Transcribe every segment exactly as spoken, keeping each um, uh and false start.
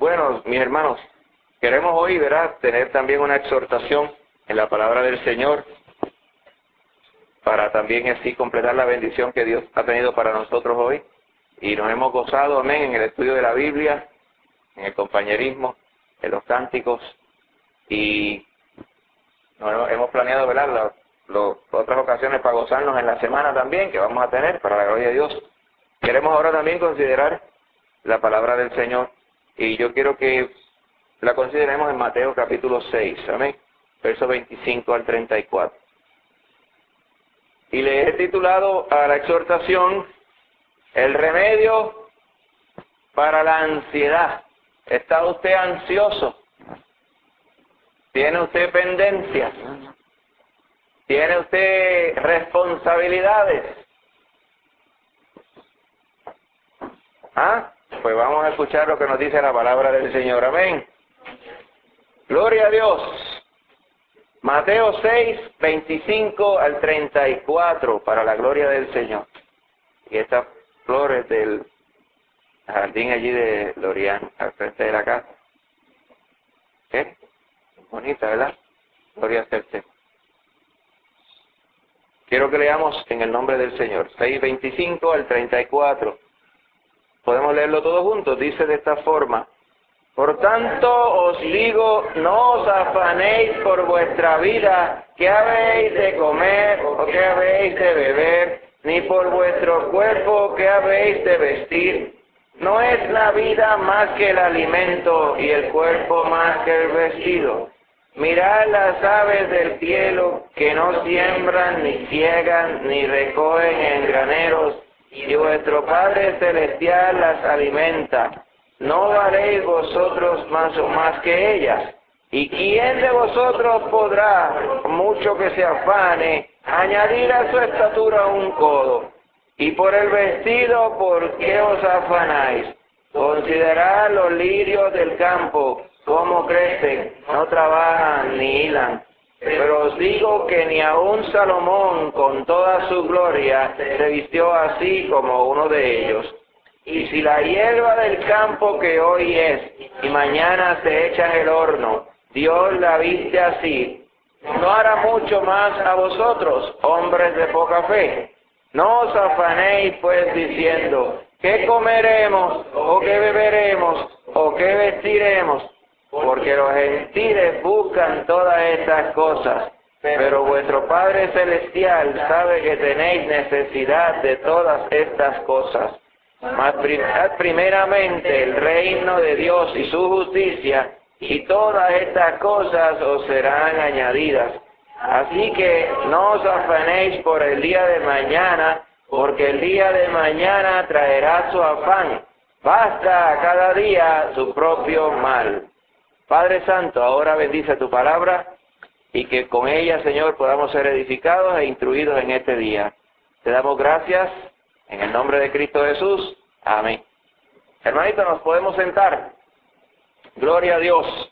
Bueno, mis hermanos, queremos hoy, ¿verdad?, tener también una exhortación en la palabra del Señor para también así completar la bendición que Dios ha tenido para nosotros hoy. Y nos hemos gozado, amén, en el estudio de la Biblia, en el compañerismo, en los cánticos, y nos hemos, hemos planeado, ¿verdad?, las, las otras ocasiones para gozarnos en la semana también, que vamos a tener, para la gloria de Dios. Queremos ahora también considerar la palabra del Señor, y yo quiero que la consideremos en Mateo capítulo seis, amén, verso veinticinco al treinta y cuatro. Y le he titulado a la exhortación, el remedio para la ansiedad. ¿Está usted ansioso? ¿Tiene usted pendencias? ¿Tiene usted responsabilidades? ¿Ah? Pues vamos a escuchar lo que nos dice la palabra del Señor. Amén. Gloria a Dios. Mateo seis, veinticinco al treinta y cuatro, para la gloria del Señor. Y estas flores del jardín allí de Lorian, al frente de la casa. ¿Qué? Bonita, ¿verdad? Gloria a Dios. Quiero que leamos en el nombre del Señor. seis, veinticinco al treinta y cuatro. Podemos leerlo todos juntos. Dice de esta forma: por tanto os digo, no os afanéis por vuestra vida, qué habéis de comer o qué habéis de beber, ni por vuestro cuerpo, qué habéis de vestir. ¿No es la vida más que el alimento y el cuerpo más que el vestido? Mirad las aves del cielo, que no siembran, ni ciegan, ni recogen en graneros, y vuestro Padre Celestial las alimenta. ¿No valéis vosotros más o más que ellas? ¿Y quién de vosotros podrá, mucho que se afane, añadir a su estatura un codo? Y por el vestido, ¿por qué os afanáis? Considerad los lirios del campo, cómo crecen, no trabajan ni hilan. Pero os digo que ni aun Salomón, con toda su gloria, se vistió así como uno de ellos. Y si la hierba del campo que hoy es y mañana se echa en el horno, Dios la viste así, ¿no hará mucho más a vosotros, hombres de poca fe? No os afanéis pues diciendo, ¿qué comeremos, o qué beberemos, o qué vestiremos? Porque los gentiles buscan todas estas cosas, pero vuestro Padre Celestial sabe que tenéis necesidad de todas estas cosas. Mas primeramente el reino de Dios y su justicia, y todas estas cosas os serán añadidas. Así que no os afanéis por el día de mañana, porque el día de mañana traerá su afán. Basta a cada día su propio mal. Padre Santo, ahora bendice tu palabra, y que con ella, Señor, podamos ser edificados e instruidos en este día. Te damos gracias en el nombre de Cristo Jesús. Amén. Hermanito, nos podemos sentar. Gloria a Dios.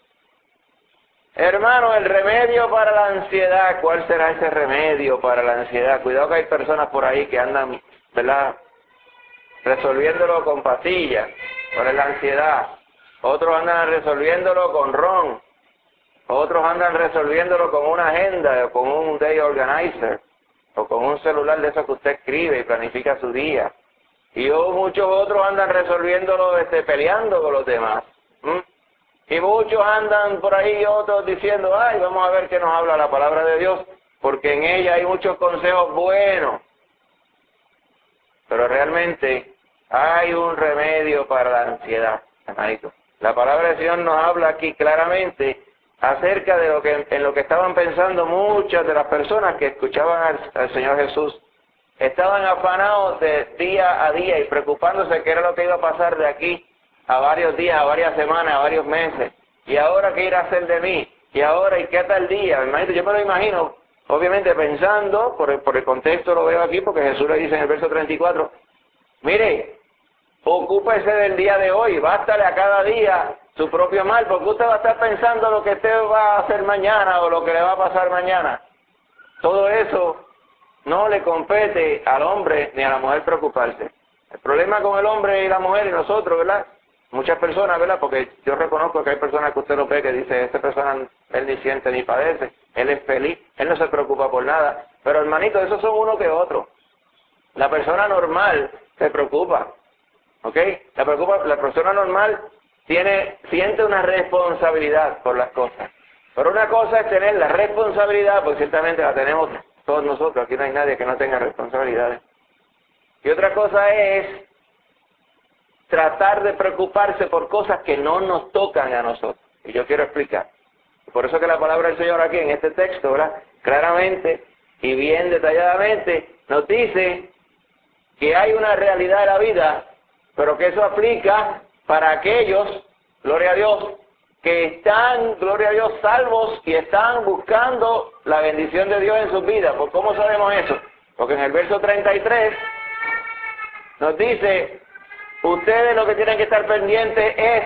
Hermano, el remedio para la ansiedad. ¿Cuál será ese remedio para la ansiedad? Cuidado que hay personas por ahí que andan, ¿verdad?, resolviéndolo con pastillas, con la ansiedad. Otros andan resolviéndolo con ron. Otros andan resolviéndolo con una agenda o con un day organizer o con un celular de esos que usted escribe y planifica su día. Y oh, muchos otros andan resolviéndolo este, peleando con los demás. ¿Mm? Y muchos andan por ahí otros diciendo, ay, vamos a ver qué nos habla la palabra de Dios, porque en ella hay muchos consejos buenos. Pero realmente hay un remedio para la ansiedad, hermanito. La palabra del Señor nos habla aquí claramente acerca de lo que en lo que estaban pensando muchas de las personas que escuchaban al, al Señor Jesús. Estaban afanados de día a día y preocupándose qué era lo que iba a pasar de aquí a varios días, a varias semanas, a varios meses. ¿Y ahora qué irá a hacer de mí? ¿Y ahora y qué tal día? Hermanito, yo me lo imagino, obviamente pensando, por el, por el contexto lo veo aquí, porque Jesús le dice en el verso treinta y cuatro, mire, ocúpese del día de hoy, bástale a cada día su propio mal, porque usted va a estar pensando lo que usted va a hacer mañana o lo que le va a pasar mañana. Todo eso no le compete al hombre ni a la mujer preocuparse. El problema con el hombre y la mujer y nosotros, ¿verdad?, Muchas personas, ¿verdad? Porque yo reconozco que hay personas que usted lo ve que dice, esta persona, él ni siente ni padece, él es feliz, él no se preocupa por nada. Pero hermanito, esos son uno que otro. La persona normal se preocupa, ¿ok? La, preocupa, la persona normal tiene, siente una responsabilidad por las cosas. Pero una cosa es tener la responsabilidad, porque ciertamente la tenemos todos nosotros, aquí no hay nadie que no tenga responsabilidades. Y otra cosa es tratar de preocuparse por cosas que no nos tocan a nosotros. Y yo quiero explicar. Por eso que la palabra del Señor aquí en este texto, ¿verdad?, claramente y bien detalladamente nos dice que hay una realidad de la vida, pero que eso aplica para aquellos, gloria a Dios, que están, gloria a Dios, salvos y están buscando la bendición de Dios en sus vidas. ¿Por cómo sabemos eso? Porque en el verso treinta y tres nos dice, ustedes lo que tienen que estar pendientes es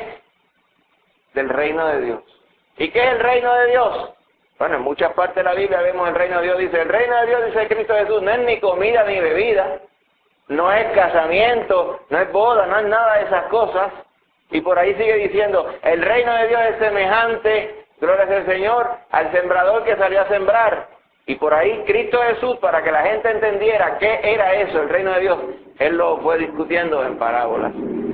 del reino de Dios. ¿Y qué es el reino de Dios? Bueno, en muchas partes de la Biblia vemos el reino de Dios, dice, el reino de Dios, dice Cristo Jesús, no es ni comida ni bebida, no es casamiento, no es boda, no es nada de esas cosas. Y por ahí sigue diciendo, el reino de Dios es semejante, gloria al Señor, al sembrador que salió a sembrar. Y por ahí Cristo Jesús, para que la gente entendiera qué era eso, el reino de Dios, Él lo fue discutiendo en parábolas.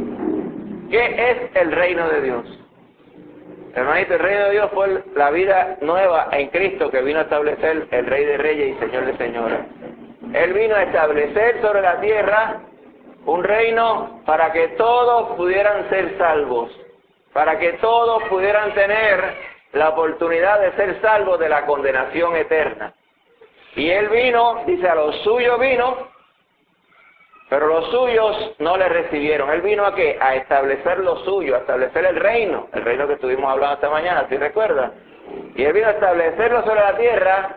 ¿Qué es el reino de Dios? Hermanito, el reino de Dios fue la vida nueva en Cristo que vino a establecer el Rey de Reyes y Señor de Señores. Él vino a establecer sobre la tierra un reino para que todos pudieran ser salvos, para que todos pudieran tener la oportunidad de ser salvos de la condenación eterna. Y Él vino, dice, a los suyos vino, pero los suyos no le recibieron. Él vino a qué? A establecer lo suyo, a establecer el reino, el reino que estuvimos hablando esta mañana, ¿sí recuerda? Y Él vino a establecerlo sobre la tierra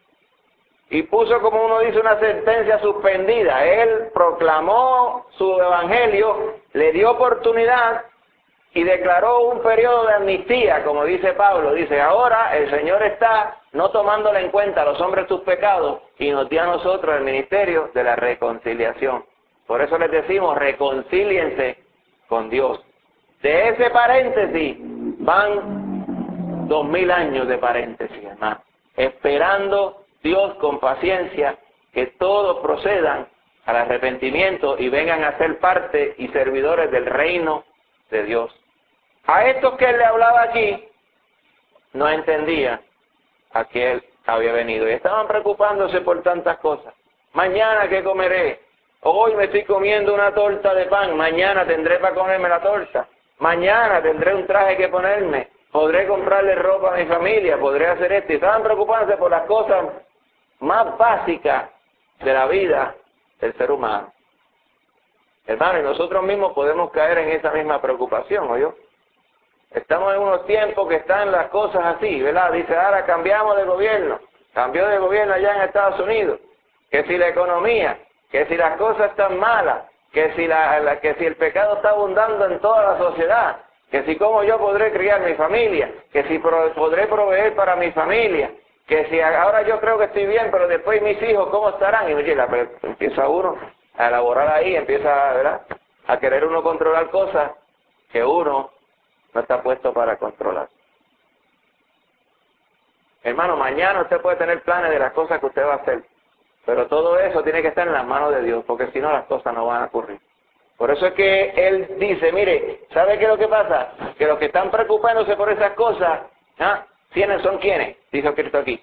y puso, como uno dice, una sentencia suspendida. Él proclamó su evangelio, le dio oportunidad y declaró un periodo de amnistía, como dice Pablo. Dice, ahora el Señor está no tomándole en cuenta a los hombres sus pecados y nos dio a nosotros el ministerio de la reconciliación. Por eso les decimos, reconcíliense con Dios. De ese paréntesis van dos mil años de paréntesis, hermano, esperando Dios con paciencia que todos procedan al arrepentimiento y vengan a ser parte y servidores del reino de Dios. A estos que él le hablaba aquí, no entendían a qué él había venido y estaban preocupándose por tantas cosas. Mañana, ¿qué comeré? Hoy me estoy comiendo una torta de pan, mañana tendré para comerme la torta. Mañana tendré un traje que ponerme, podré comprarle ropa a mi familia, podré hacer esto. Y estaban preocupándose por las cosas más básicas de la vida del ser humano. Hermano, y nosotros mismos podemos caer en esa misma preocupación, ¿oyó? Estamos en unos tiempos que están las cosas así, ¿verdad? Dice, ahora cambiamos de gobierno, cambió de gobierno allá en Estados Unidos, que si la economía, que si las cosas están malas, que si, la, la, que si el pecado está abundando en toda la sociedad, que si cómo yo podré criar mi familia, que si pro, podré proveer para mi familia, que si ahora yo creo que estoy bien, pero después mis hijos, ¿cómo estarán? Y oye, la, empieza uno a elaborar ahí, empieza, ¿verdad?, a querer uno controlar cosas que uno no está puesto para controlar. Hermano, mañana usted puede tener planes de las cosas que usted va a hacer, pero todo eso tiene que estar en las manos de Dios, porque si no las cosas no van a ocurrir. Por eso es que Él dice, mire, ¿sabe qué es lo que pasa? Que los que están preocupándose por esas cosas, ¿ah? ¿Quiénes son quiénes? Dice Cristo aquí.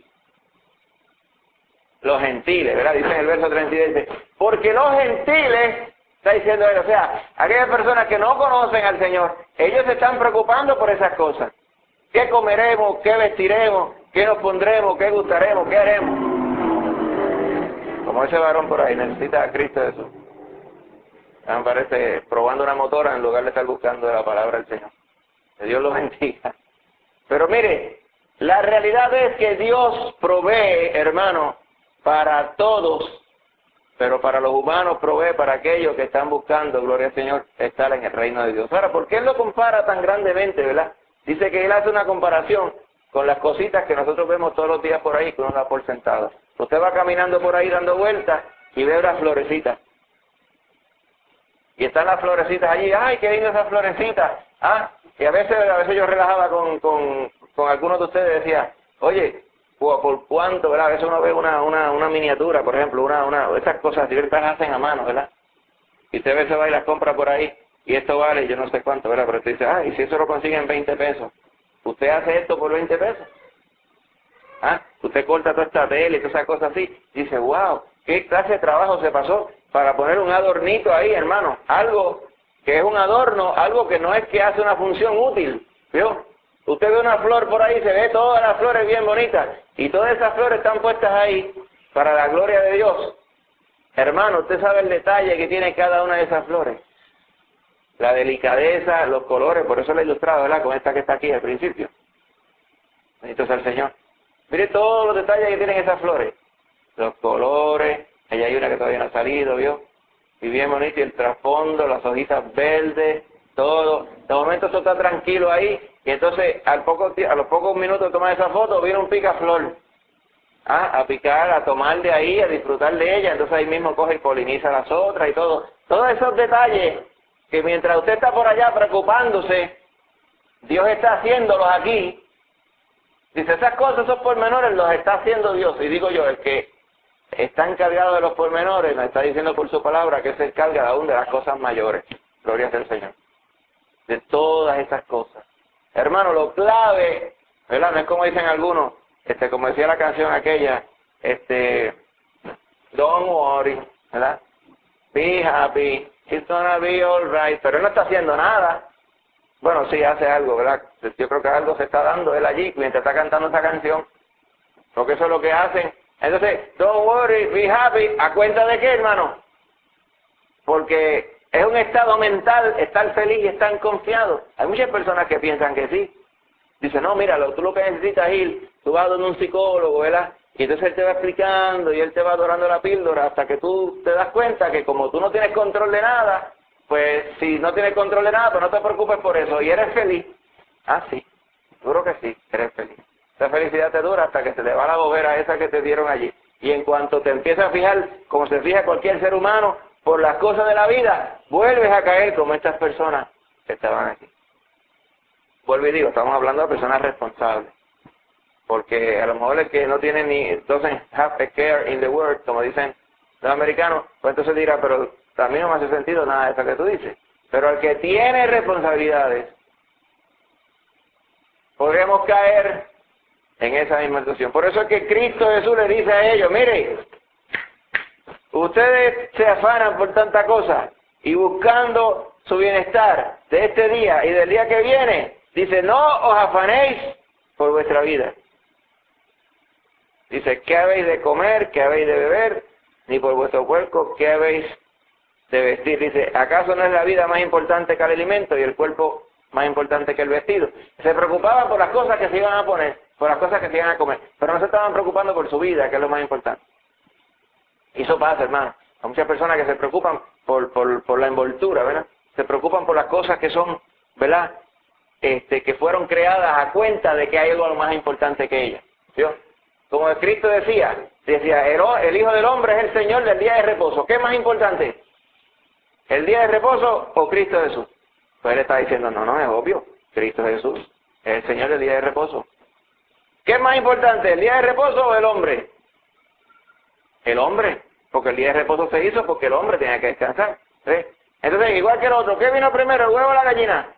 Los gentiles, ¿verdad? Dice en el verso treinta y dos, dice, porque los gentiles, está diciendo Él, o sea, aquellas personas que no conocen al Señor, ellos se están preocupando por esas cosas. ¿Qué comeremos? ¿Qué vestiremos? ¿Qué nos pondremos? ¿Qué gustaremos? ¿Qué haremos? Como ese varón por ahí, necesita a Cristo Jesús. Me parece probando una motora en lugar de estar buscando la palabra del Señor. Que Dios lo bendiga. Pero mire, la realidad es que Dios provee, hermano, para todos, pero para los humanos provee para aquellos que están buscando, gloria al Señor, estar en el reino de Dios. Ahora, ¿por qué Él lo compara tan grandemente, verdad? Dice que Él hace una comparación con las cositas que nosotros vemos todos los días por ahí, que uno da por sentado. Usted va caminando por ahí dando vueltas y ve unas florecitas. y están las florecitas allí, ¡ay, qué lindas esas florecitas! Ah, y a veces, a veces yo relajaba con, con, con algunos de ustedes, decía, oye, ¿por cuánto, verdad? A veces uno ve una, una, una miniatura, por ejemplo, una, una, esas cosas diversas las hacen a mano, ¿verdad? Y usted a veces va y las compra por ahí, y esto vale, yo no sé cuánto, ¿verdad? Pero usted dice, ah, y si eso lo consiguen veinte pesos, ¿usted hace esto por veinte pesos? ¿Ah? Usted corta toda esta tela y todas esas cosas así, y dice, wow, ¿qué clase de trabajo se pasó para poner un adornito ahí, hermano? Algo que es un adorno, algo que no es que hace una función útil, ¿vio? Usted ve una flor por ahí, se ve todas las flores bien bonitas, y todas esas flores están puestas ahí para la gloria de Dios. Hermano, usted sabe el detalle que tiene cada una de esas flores. La delicadeza, los colores, por eso la he ilustrado, ¿verdad? Con esta que está aquí al principio. Bendito sea el Señor. Mire todos los detalles que tienen esas flores. Los colores, allá hay una que todavía no ha salido, ¿vio? Y bien bonito, y el trasfondo, las hojitas verdes, todo. De momento eso está tranquilo ahí, y entonces al poco, a los pocos minutos de tomar esa foto, viene un picaflor. Ah, a picar, a tomar de ahí, a disfrutar de ella, entonces ahí mismo coge y poliniza las otras y todo. Todos esos detalles que mientras usted está por allá preocupándose, Dios está haciéndolos aquí. Dice, esas cosas, esos pormenores los está haciendo Dios. Y digo yo, el que está encargado de los pormenores, nos está diciendo por su palabra que se encarga aún de las cosas mayores. Gloria sea al Señor. De todas esas cosas. Hermano, lo clave, ¿verdad? No es como dicen algunos, este, como decía la canción aquella, este, don't worry, ¿verdad? Be happy, it's gonna be alright, pero él no está haciendo nada. Bueno, sí, hace algo, ¿verdad? Yo creo que algo se está dando él allí mientras está cantando esa canción, porque eso es lo que hacen. Entonces, don't worry, be happy, ¿a cuenta de qué, hermano? Porque es un estado mental, estar feliz y estar confiado. Hay muchas personas que piensan que sí. Dicen, no, mira, tú lo que necesitas es ir, tú vas donde un psicólogo, ¿verdad? Y entonces él te va explicando y él te va dorando la píldora hasta que tú te das cuenta que como tú no tienes control de nada, pues si no tienes control de nada, pues no te preocupes por eso y eres feliz. Ah, sí, seguro que sí, eres feliz. Esa felicidad te dura hasta que se te va la bobera esa que te dieron allí. Y en cuanto te empiezas a fijar, como se fija cualquier ser humano, por las cosas de la vida, vuelves a caer como estas personas que estaban aquí. Vuelvo y digo, estamos hablando de personas responsables. Porque a lo mejor el que no tiene ni, doesn't have a care in the world, como dicen los americanos, pues entonces dirá, pero a mí no me hace sentido nada de eso que tú dices. Pero al que tiene responsabilidades, podremos caer en esa misma situación. Por eso es que Cristo Jesús le dice a ellos, mire, ustedes se afanan por tanta cosa y buscando su bienestar de este día y del día que viene, dice, no os afanéis por vuestra vida. Dice, ¿qué habéis de comer? ¿Qué habéis de beber? Ni por vuestro cuerpo, ¿qué habéis de vestir? Dice, ¿acaso no es la vida más importante que el alimento y el cuerpo más importante que el vestido? Se preocupaban por las cosas que se iban a poner, por las cosas que se iban a comer, pero no se estaban preocupando por su vida, que es lo más importante. Y eso pasa, hermano. Hay muchas personas que se preocupan por, por, por la envoltura, ¿verdad? Se preocupan por las cosas que son, ¿verdad? Este, que fueron creadas a cuenta de que hay algo más importante que ellas. ¿Vio? Como el Cristo decía, decía, el, el Hijo del Hombre es el Señor del día de reposo. ¿Qué es más importante? ¿El día de reposo o Cristo Jesús? Pues él está diciendo, no, no, es obvio. Cristo Jesús es el Señor del día de reposo. ¿Qué es más importante, el día de reposo o el hombre? El hombre, porque el día de reposo se hizo porque el hombre tenía que descansar. ¿Sí? Entonces, igual que el otro, ¿qué vino primero, el huevo o la gallina?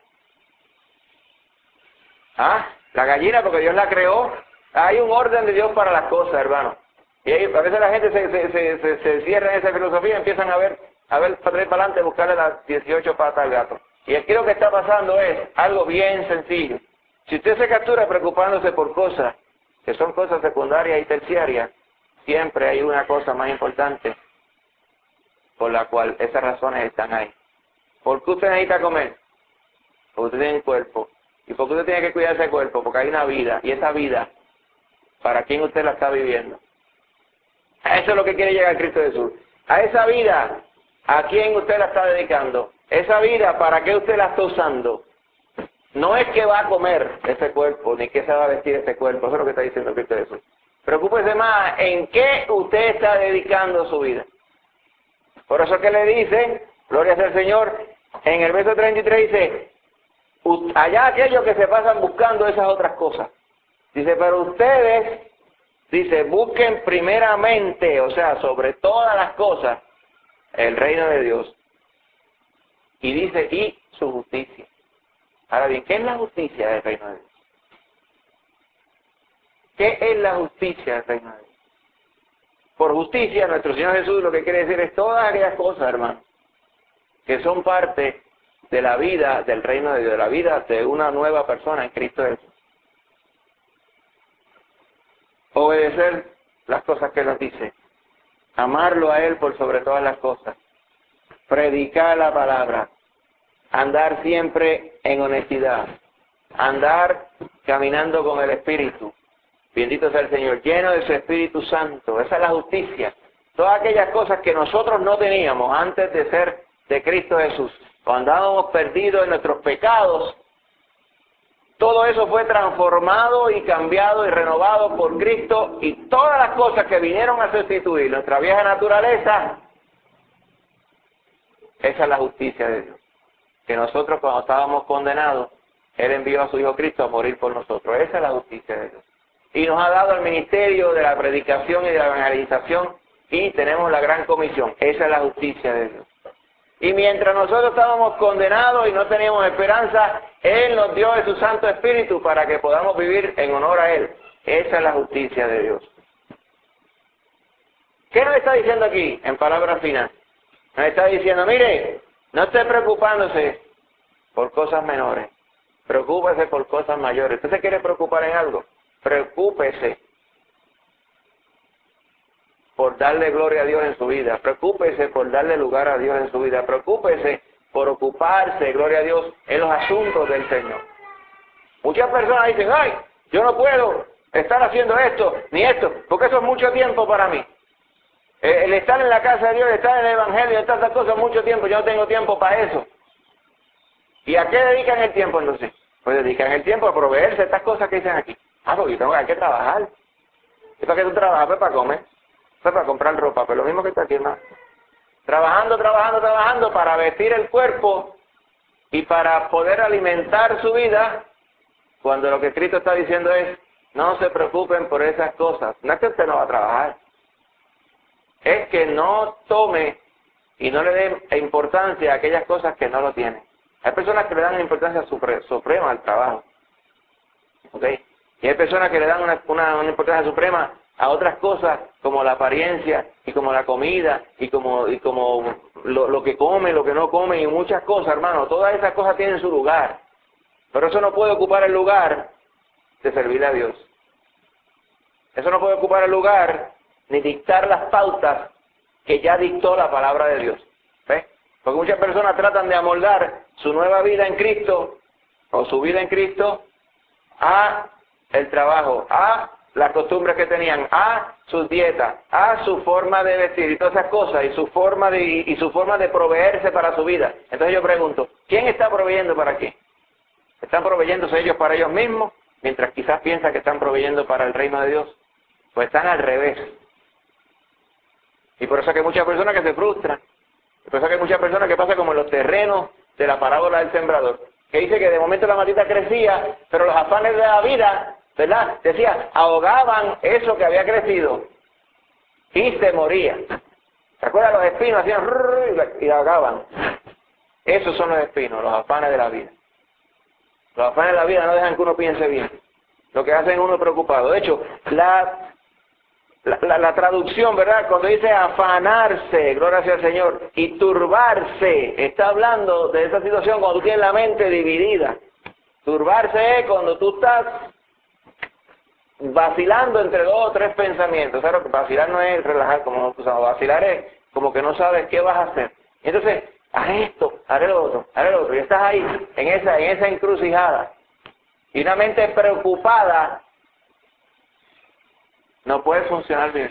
Ah, la gallina porque Dios la creó. Hay un orden de Dios para las cosas, hermano. Y ahí, a veces la gente se, se, se, se, se cierra en esa filosofía y empiezan a ver, a ver para atrás para adelante, buscarle las dieciocho patas al gato. Y aquí lo que está pasando es algo bien sencillo. Si usted se captura preocupándose por cosas que son cosas secundarias y terciarias, siempre hay una cosa más importante por la cual esas razones están ahí. ¿Por qué usted necesita comer? Porque usted tiene un cuerpo. ¿Y por qué usted tiene que cuidar ese cuerpo? Porque hay una vida. Y esa vida, ¿para quién usted la está viviendo? A eso es lo que quiere llegar Cristo Jesús. A esa vida, ¿a quién usted la está dedicando? Esa vida, ¿para qué usted la está usando? No es que va a comer ese cuerpo, ni que se va a vestir ese cuerpo. Eso es lo que está diciendo Cristo Jesús. Preocúpese más en qué usted está dedicando su vida. Por eso es que le dicen Gloria sea al Señor. En el verso treinta y tres dice, allá aquellos que se pasan buscando esas otras cosas. Dice, pero ustedes, dice, busquen primeramente, o sea, sobre todas las cosas, el reino de Dios. Y dice, y su justicia. Ahora bien, ¿qué es la justicia del reino de Dios? ¿Qué es la justicia del reino de Dios? Por justicia, nuestro Señor Jesús lo que quiere decir es todas aquellas cosas, hermano, que son parte de la vida del reino de Dios, de la vida de una nueva persona en Cristo Jesús. Obedecer las cosas que nos dice, amarlo a Él por sobre todas las cosas, predicar la palabra, andar siempre en honestidad, andar caminando con el Espíritu, bendito sea el Señor, lleno de su Espíritu Santo. Esa es la justicia. Todas aquellas cosas que nosotros no teníamos antes de ser de Cristo Jesús, cuando andábamos perdidos en nuestros pecados, todo eso fue transformado y cambiado y renovado por Cristo, y todas las cosas que vinieron a sustituir nuestra vieja naturaleza, esa es la justicia de Dios. Que nosotros, cuando estábamos condenados, Él envió a su Hijo Cristo a morir por nosotros. Esa es la justicia de Dios. Y nos ha dado el ministerio de la predicación y de la evangelización, y tenemos la gran comisión. Esa es la justicia de Dios. Y mientras nosotros estábamos condenados y no teníamos esperanza, Él nos dio de su Santo Espíritu para que podamos vivir en honor a Él. Esa es la justicia de Dios. ¿Qué nos está diciendo aquí en palabras finales? Nos está diciendo, mire, no esté preocupándose por cosas menores, preocúpese por cosas mayores. ¿Usted se quiere preocupar en algo? Preocúpese por darle gloria a Dios en su vida, preocúpese por darle lugar a Dios en su vida, preocúpese por ocuparse, gloria a Dios, en los asuntos del Señor. Muchas personas dicen, ay, yo no puedo estar haciendo esto, ni esto, porque eso es mucho tiempo para mí. El estar en la casa de Dios, el estar en el Evangelio, todas esas cosas, mucho tiempo, yo no tengo tiempo para eso. ¿Y a qué dedican el tiempo entonces? Pues dedican el tiempo a proveerse estas cosas que dicen aquí. Ah, porque yo tengo hay que trabajar. ¿Y para qué tú trabajas? Pues para comer. Pues para comprar ropa, pero lo mismo que está aquí, hermano. Trabajando, trabajando, trabajando para vestir el cuerpo y para poder alimentar su vida, cuando lo que Cristo está diciendo es, no se preocupen por esas cosas. No es que usted no va a trabajar, es que no tome y no le dé importancia a aquellas cosas que no lo tienen. Hay personas que le dan importancia supre suprema al trabajo, ¿ok? Y hay personas que le dan una, una, una importancia suprema a otras cosas como la apariencia y como la comida y como, y como lo, lo que come, lo que no come y muchas cosas, hermano. Todas esas cosas tienen su lugar, pero eso no puede ocupar el lugar de servirle a Dios. Eso no puede ocupar el lugar ni dictar las pautas que ya dictó la palabra de Dios. ¿Ves? Porque muchas personas tratan de amoldar su nueva vida en Cristo o su vida en Cristo a el trabajo, a las costumbres que tenían, a sus dietas, a su forma de vestir y todas esas cosas, y su forma de, y su forma de proveerse para su vida. Entonces yo pregunto, ¿quién está proveyendo para qué? ¿Están proveyéndose ellos para ellos mismos, mientras quizás piensan que están proveyendo para el reino de Dios? Pues están al revés. Y por eso es que hay muchas personas que se frustran. Por eso es que hay muchas personas que pasan como en los terrenos de la parábola del sembrador, que dice que de momento la matita crecía, pero los afanes de la vida, ¿verdad? Decía, ahogaban eso que había crecido y se moría. ¿Se acuerdan? Los espinos hacían rrr y ahogaban. Esos son los espinos, los afanes de la vida. Los afanes de la vida no dejan que uno piense bien. Lo que hacen uno preocupado. De hecho, la, la, la, la traducción, ¿verdad? Cuando dice afanarse, gloria sea al Señor, y turbarse, está hablando de esa situación cuando tú tienes la mente dividida. Turbarse es cuando tú estás vacilando entre dos o tres pensamientos. Claro que vacilar no es relajar como nosotros usamos. Vacilar es como que no sabes qué vas a hacer. Entonces, haré esto, haré lo otro, haré lo otro. Y estás ahí, en esa, en esa encrucijada. Y una mente preocupada no puede funcionar bien.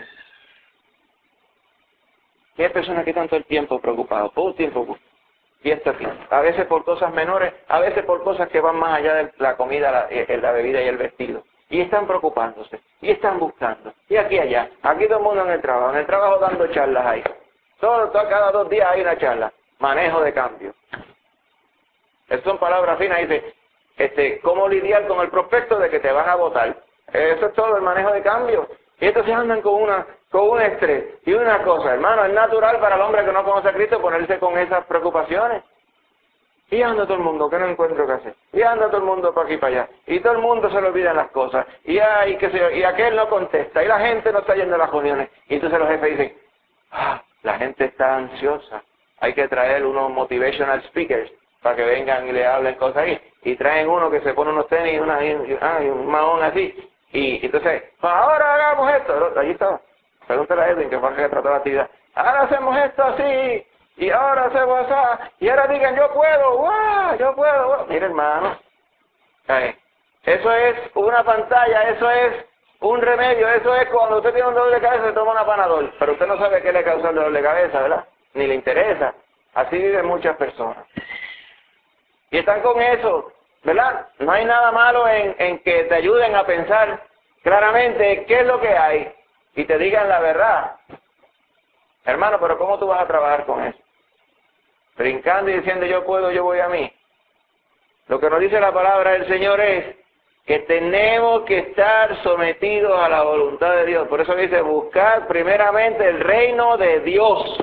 Y hay personas que están todo el tiempo preocupadas, todo el tiempo. Y esto aquí. A veces por cosas menores, a veces por cosas que van más allá de la comida, la, la bebida y el vestido. Y están preocupándose, y están buscando, y aquí y allá, aquí todo el mundo en el trabajo, en el trabajo dando charlas ahí. Todo, todo, cada dos días hay una charla. manejo de cambio. Esas son palabras finas, dice, este, cómo lidiar con el prospecto de que te van a votar. Eso es todo, el manejo de cambio. Y entonces andan con una, con un estrés y una cosa, hermano, es natural para el hombre que no conoce a Cristo ponerse con esas preocupaciones. Y anda todo el mundo, que no encuentro qué hacer. Y anda todo el mundo para aquí y para allá. Y todo el mundo se le olvidan las cosas. Y ay, qué sé yo, y aquel no contesta. Y la gente no está yendo a las reuniones. Y entonces los jefes dicen, ah, la gente está ansiosa. Hay que traer unos motivational speakers para que vengan y le hablen cosas ahí. Y traen uno que se pone unos tenis y, una, y, ah, y un mahón así. Y entonces, pues ahora hagamos esto. Allí estaba. Pregúntale a Edwin que fue el que trató la actividad. Ahora hacemos esto así. Y ahora hacemos eso, y ahora digan, yo puedo, ¡guau! Yo puedo, ¡guau! Mire, hermano, ¿eh? Eso es una pantalla, eso es un remedio, eso es cuando usted tiene un dolor de cabeza, se toma una Panadol, pero usted no sabe qué le causa el dolor de cabeza, ¿verdad? Ni le interesa. Así viven muchas personas. Y están con eso, ¿verdad? No hay nada malo en, en que te ayuden a pensar claramente qué es lo que hay y te digan la verdad. Hermano, pero ¿cómo tú vas a trabajar con eso? Brincando y diciendo yo puedo, yo voy a mí. Lo que nos dice la palabra del Señor es que tenemos que estar sometidos a la voluntad de Dios. Por eso dice, buscar primeramente el reino de Dios.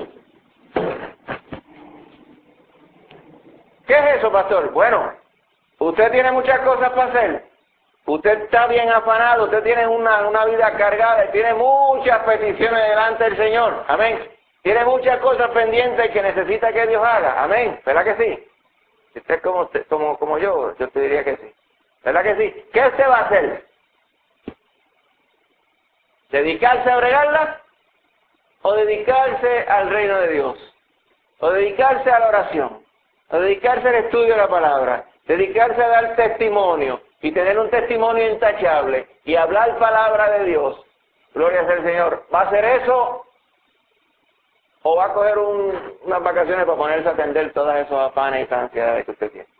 ¿Qué es eso, pastor? Bueno, usted tiene muchas cosas para hacer. Usted está bien afanado, usted tiene una, una vida cargada y tiene muchas peticiones delante del Señor. Amén. Tiene muchas cosas pendientes que necesita que Dios haga. Amén. ¿Verdad que sí? Si usted es como, usted, como, como yo, yo te diría que sí. ¿Verdad que sí? ¿Qué usted va a hacer? ¿Dedicarse a bregarla? ¿O dedicarse al reino de Dios? ¿O dedicarse a la oración? ¿O dedicarse al estudio de la palabra? ¿Dedicarse a dar testimonio? Y tener un testimonio intachable. Y hablar palabra de Dios. Gloria sea al Señor. ¿Va a hacer eso? ¿O va a coger un, unas vacaciones para ponerse a atender todas esos afanes y esas ansiedades que usted tiene?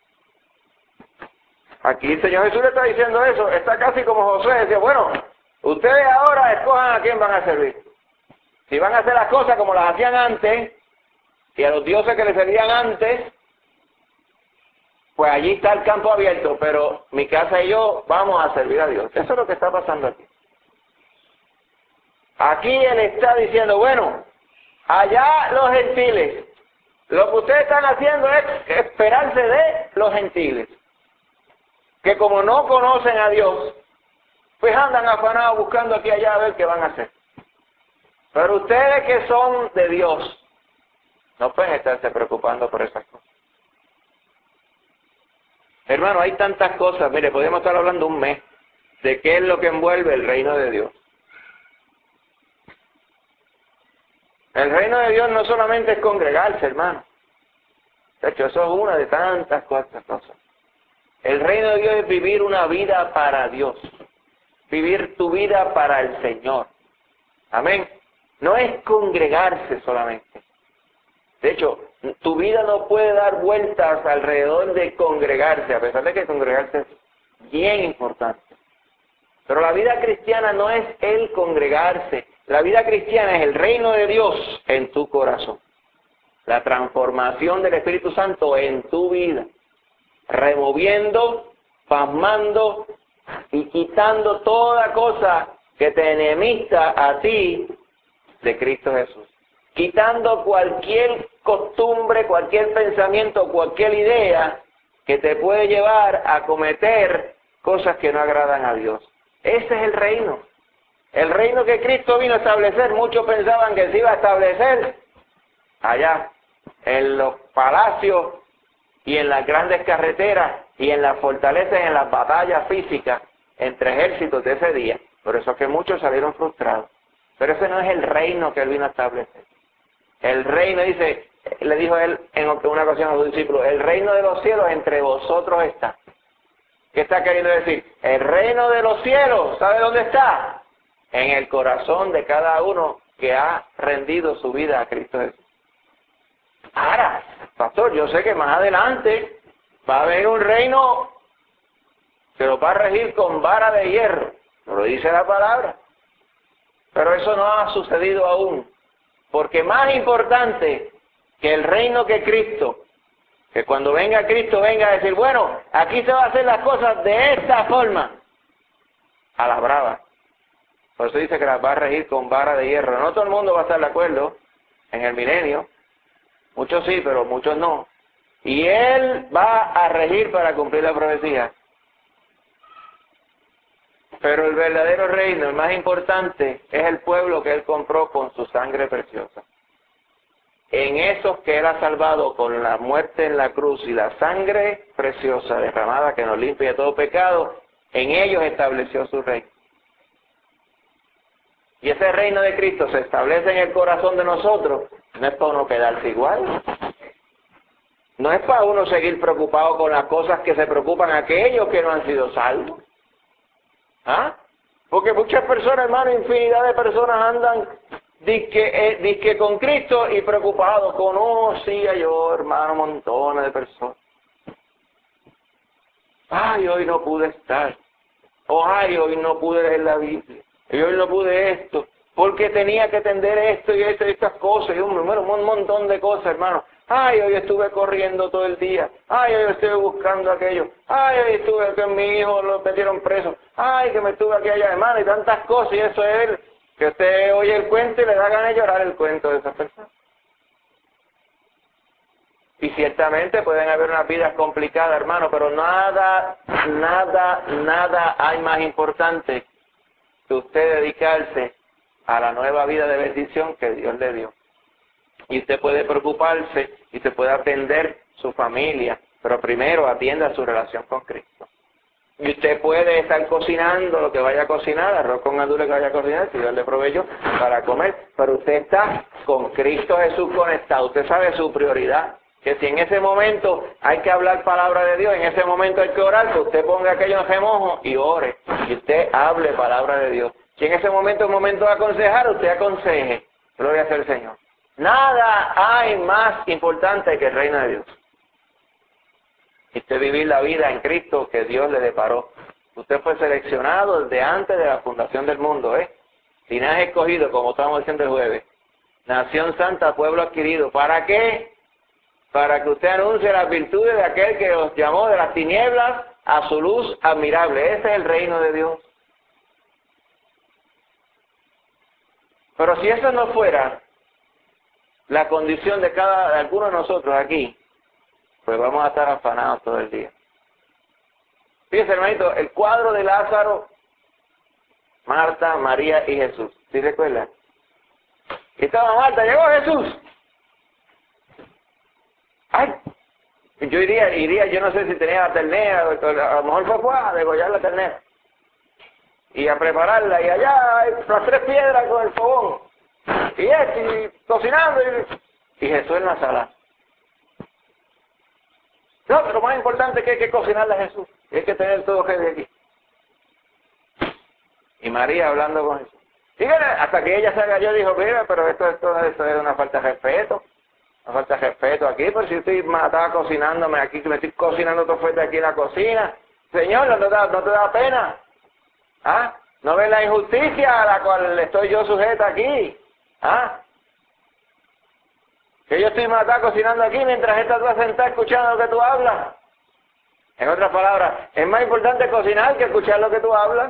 Aquí el Señor Jesús le está diciendo eso. Está casi como Josué. Decía, bueno, ustedes ahora escojan a quién van a servir. Si van a hacer las cosas como las hacían antes, y a los dioses que les servían antes, pues allí está el campo abierto. Pero mi casa y yo vamos a servir a Dios. Eso es lo que está pasando aquí. Aquí Él está diciendo, bueno, allá los gentiles, lo que ustedes están haciendo es esperarse de los gentiles, que como no conocen a Dios, pues andan afanados buscando aquí y allá a ver qué van a hacer. Pero ustedes que son de Dios, no pueden estarse preocupando por esas cosas. Hermano, hay tantas cosas, mire, podemos estar hablando un mes de qué es lo que envuelve el reino de Dios. El reino de Dios no solamente es congregarse, hermano. De hecho, eso es una de tantas cosas. El reino de Dios es vivir una vida para Dios. Vivir tu vida para el Señor. Amén. No es congregarse solamente. De hecho, tu vida no puede dar vueltas alrededor de congregarse, a pesar de que congregarse es bien importante. Pero la vida cristiana no es el congregarse. La vida cristiana es el reino de Dios en tu corazón. La transformación del Espíritu Santo en tu vida. Removiendo, pasmando y quitando toda cosa que te enemista a ti de Cristo Jesús. Quitando cualquier costumbre, cualquier pensamiento, cualquier idea que te puede llevar a cometer cosas que no agradan a Dios. Ese es el reino. El reino que Cristo vino a establecer, muchos pensaban que se iba a establecer allá, en los palacios y en las grandes carreteras y en las fortalezas y en las batallas físicas entre ejércitos de ese día. Por eso es que muchos salieron frustrados. Pero ese no es el reino que él vino a establecer. El reino, dice, le dijo él en una ocasión a sus discípulos, el reino de los cielos entre vosotros está. ¿Qué está queriendo decir? El reino de los cielos, ¿sabe dónde está? En el corazón de cada uno que ha rendido su vida a Cristo Jesús. Ahora, pastor, yo sé que más adelante va a haber un reino que lo va a regir con vara de hierro. No lo dice la palabra. Pero eso no ha sucedido aún. Porque más importante que el reino que Cristo, que cuando venga Cristo venga a decir, bueno, aquí se va a hacer las cosas de esta forma, a la brava. Por eso dice que las va a regir con vara de hierro. No todo el mundo va a estar de acuerdo en el milenio, muchos sí, pero muchos no. Y Él va a regir para cumplir la profecía. Pero el verdadero reino, el más importante, es el pueblo que Él compró con su sangre preciosa. En esos que Él ha salvado con la muerte en la cruz y la sangre preciosa derramada que nos limpia de todo pecado, en ellos estableció su reino. Y ese reino de Cristo se establece en el corazón de nosotros, no es para uno quedarse igual. No es para uno seguir preocupado con las cosas que se preocupan aquellos que no han sido salvos. ¿Ah? Porque muchas personas, hermano, infinidad de personas andan disque, eh, disque con Cristo y preocupados con, oh, sí, yo, hermano, montones de personas. Ay, hoy no pude estar. O ay, hoy no pude leer la Biblia. Y hoy no pude esto. Porque tenía que atender esto y esto y estas cosas. Y un, bueno, un montón de cosas, hermano. Ay, hoy estuve corriendo todo el día. Ay, hoy estuve buscando aquello. Ay, hoy estuve que mi hijo lo metieron preso. Ay, que me estuve aquí allá, hermano, y tantas cosas. Y eso es el, que usted oye el cuento y le da ganas de llorar el cuento de esas personas. Y ciertamente pueden haber unas vidas complicadas, hermano, pero nada, nada, nada hay más importante que usted dedicarse a la nueva vida de bendición que Dios le dio. Y usted puede preocuparse y se puede atender su familia, pero primero atienda su relación con Cristo. Y usted puede estar cocinando lo que vaya a cocinar, arroz con gandules que vaya a cocinar, si Dios le proveyó para comer, pero usted está con Cristo Jesús conectado, usted sabe su prioridad, que si en ese momento hay que hablar palabra de Dios, en ese momento hay que orar, que usted ponga aquello en remojo y ore, y usted hable palabra de Dios. Si en ese momento es momento de aconsejar, usted aconseje, gloria sea el Señor. Nada hay más importante que el reino de Dios. Y usted vivir la vida en Cristo que Dios le deparó. Usted fue seleccionado desde antes de la fundación del mundo, ¿eh? Linaje escogido, como estábamos diciendo el jueves. Nación santa, pueblo adquirido. ¿Para qué? Para que usted anuncie las virtudes de aquel que os llamó de las tinieblas a su luz admirable. Ese es el reino de Dios. Pero si eso no fuera la condición de cada de alguno de nosotros aquí, pues vamos a estar afanados todo el día. Fíjese, hermanito, el cuadro de Lázaro, Marta, María y Jesús. ¿Sí recuerdan? Y estaba Marta, llegó Jesús. Ay, yo iría, iría, yo no sé si tenía la ternera, a lo mejor fue, fue a degollar la ternera. Y a prepararla, y allá hay las tres piedras con el fogón. Y esto, y cocinando, y, y Jesús en la sala. No, pero lo más importante es que hay que cocinarle a Jesús. Y hay que tener todo de aquí. Y María hablando con Jesús. Fíjate, hasta que ella se agachó y dijo, mira, pero esto, esto, esto es una falta de respeto. Una falta de respeto aquí, pero si usted estaba cocinándome aquí, que me estoy cocinando todo fuerte aquí en la cocina. Señor, ¿no te da, no te da pena? ¿Ah? ¿No ves la injusticia a la cual estoy yo sujeta aquí? ¿Ah? Que yo estoy matado cocinando aquí mientras esta tú sentada escuchando lo que tú hablas. En otras palabras, es más importante cocinar que escuchar lo que tú hablas.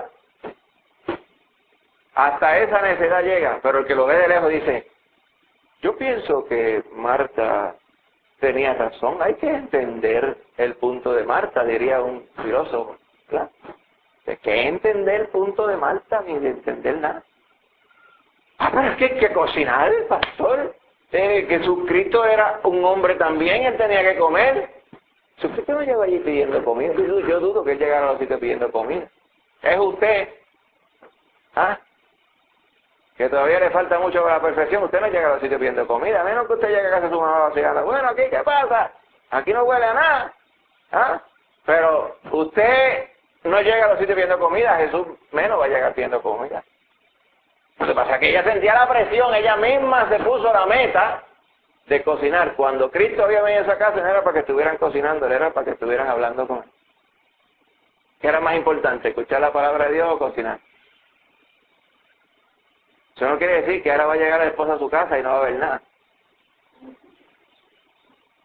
Hasta esa necesidad llega, pero el que lo ve de lejos dice, yo pienso que Marta tenía razón, hay que entender el punto de Marta, diría un filósofo. ¿Claro? ¿De qué entender el punto de Marta ni de entender nada? Ah, pero es que hay que cocinar, pastor. Eh, que Jesucristo era un hombre también, él tenía que comer. Jesucristo no llegó allí pidiendo comida. Yo, yo dudo que él llegara a los sitios pidiendo comida. Es usted, ¿ah? Que todavía le falta mucho para la perfección. Usted no llega a los sitios pidiendo comida, a menos que usted llegue a casa de su mamá vaciada. Bueno, aquí, ¿qué pasa? Aquí no huele a nada. ¿Ah? Pero usted no llega a los sitios pidiendo comida, Jesús menos va a llegar pidiendo comida. Lo que pasa es que ella sentía la presión, ella misma se puso la meta de cocinar. Cuando Cristo había venido a esa casa no era para que estuvieran cocinando, era para que estuvieran hablando con él. ¿Qué era más importante, escuchar la palabra de Dios o cocinar? Eso no quiere decir que ahora va a llegar la esposa a su casa y no va a haber nada.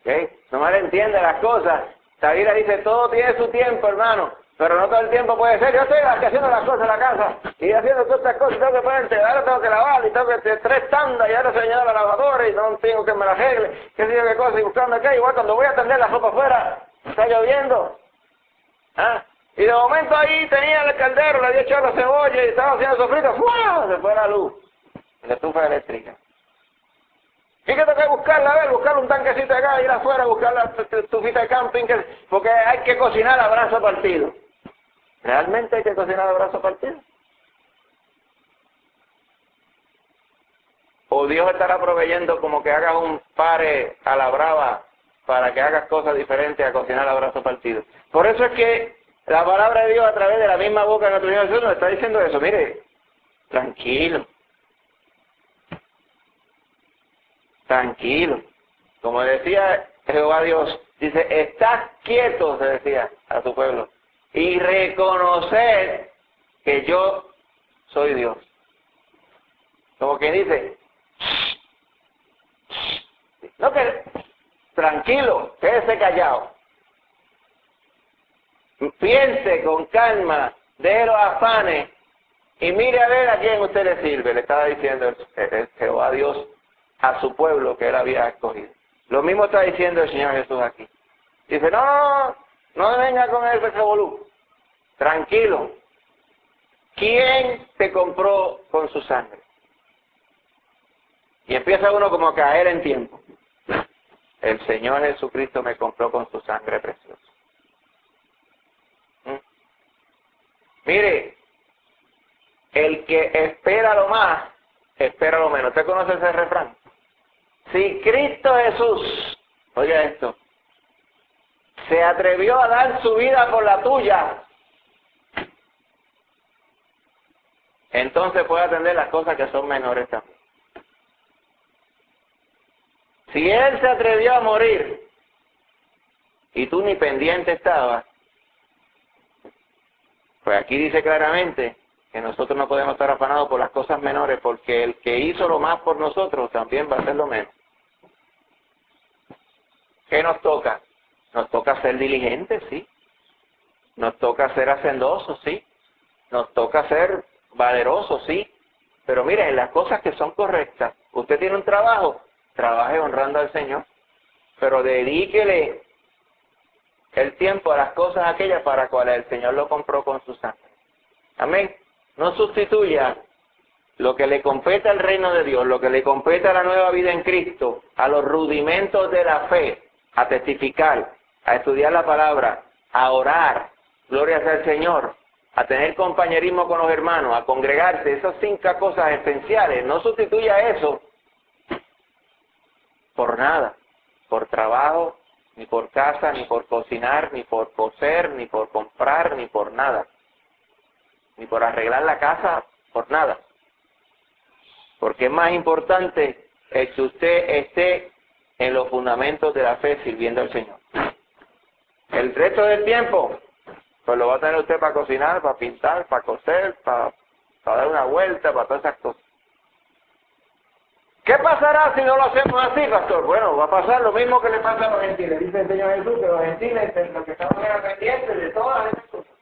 ¿Okay? No mal entiende las cosas. La Biblia dice, todo tiene su tiempo, hermano, pero no todo el tiempo puede ser. Yo estoy haciendo las cosas en la casa, y haciendo todas estas cosas, y tengo que ponerte, ahora tengo que lavar, y tengo que hacer tres tandas, y ahora se añade la lavadora, y no tengo que me la arregle, qué sé yo qué cosa, y buscando acá, igual cuando voy a tender la ropa afuera, está lloviendo. ¿Ah? Y de momento ahí tenía el caldero, le había echado la cebolla, y estaba haciendo sofrito, ¡fua! Se fue la luz, la estufa eléctrica. ¿Y qué tengo que buscarla? A ver, buscar un tanquecito acá, ir afuera, buscar la estufita de camping, que, porque hay que cocinar a brazo partido. ¿Realmente hay que cocinar a brazo partido? ¿O Dios estará proveyendo como que hagas un pare a la brava para que hagas cosas diferentes a cocinar a brazo partido? Por eso es que la palabra de Dios a través de la misma boca de nuestro Señor Jesús nos está diciendo eso. Mire, tranquilo. Tranquilo. Como decía Jehová Dios, dice, estad quietos, se decía a su pueblo, y reconocer que yo soy Dios. Como quien dice, no que, tranquilo, quédese callado. Piense con calma, deje los afanes, y mire a ver a quién usted le sirve. Le estaba diciendo el, el Jehová Dios a su pueblo que él había escogido. Lo mismo está diciendo el Señor Jesús aquí. Dice, no, no, no, no venga con el revolú. Tranquilo. ¿Quién te compró con su sangre? Y empieza uno como a caer en tiempo. El Señor Jesucristo me compró con su sangre preciosa. ¿Mm? Mire, el que espera lo más, espera lo menos. ¿Usted conoce ese refrán? Si Cristo Jesús, oiga esto, se atrevió a dar su vida por la tuya, entonces puede atender las cosas que son menores también. Si Él se atrevió a morir y tú ni pendiente estabas, pues aquí dice claramente que nosotros no podemos estar afanados por las cosas menores, porque el que hizo lo más por nosotros también va a hacer lo menos. ¿Qué nos toca? Nos toca ser diligentes, sí. Nos toca ser hacendosos, sí. Nos toca ser valerosos, sí. Pero mire, en las cosas que son correctas, usted tiene un trabajo, trabaje honrando al Señor, pero dedíquele el tiempo a las cosas aquellas para las cuales el Señor lo compró con su sangre. Amén. No sustituya lo que le compete al reino de Dios, lo que le compete a la nueva vida en Cristo, a los rudimentos de la fe, a testificar, a estudiar la palabra, a orar, gloria sea al Señor, a tener compañerismo con los hermanos, a congregarse, esas cinco cosas esenciales. No sustituya eso por nada, por trabajo, ni por casa, ni por cocinar, ni por coser, ni por comprar, ni por nada, ni por arreglar la casa, por nada. Porque es más importante el que usted esté en los fundamentos de la fe sirviendo al Señor. El resto del tiempo, pues lo va a tener usted para cocinar, para pintar, para coser, para, para dar una vuelta, para todas esas cosas. ¿Qué pasará si no lo hacemos así, pastor? Bueno, va a pasar lo mismo que le pasa a los gentiles. Dice el Señor Jesús que los gentiles, los que estaban eran pendientes de todas esas cosas.